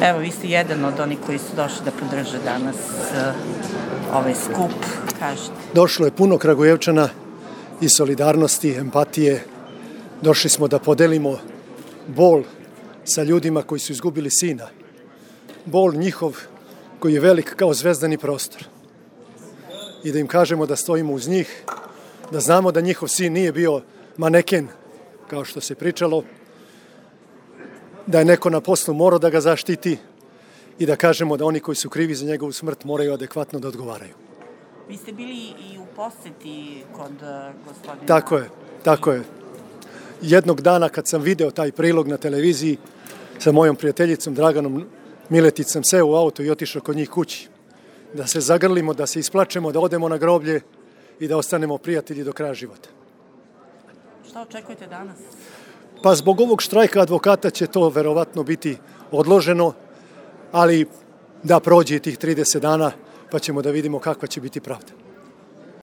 Evo, vi ste jedan od onih koji su došli da podrže danas ovaj skup, kažete. Došlo je puno Kragujevčana i solidarnosti, empatije. Došli smo da podelimo bol sa ljudima koji su izgubili sina. Bol njihov koji je velik kao zvezdani prostor. I da im kažemo da stojimo uz njih, da znamo da njihov sin nije bio maneken, kao što se pričalo, da je neko na poslu morao da ga zaštiti i da kažemo da oni koji su krivi za njegovu smrt moraju adekvatno da odgovaraju. Vi ste bili i u poseti kod gospodina... Tako je. Jednog dana kad sam video taj prilog na televiziji sa mojom prijateljicom Draganom Miletić sam seo u auto i otišao kod njih kući. Da se zagrlimo, da se isplačemo, da odemo na groblje i da ostanemo prijatelji do kraja života. Šta očekujete danas? Pa zbog ovog štrajka advokata će to verovatno biti odloženo, ali da prođe tih 30 dana pa ćemo da vidimo kakva će biti pravda.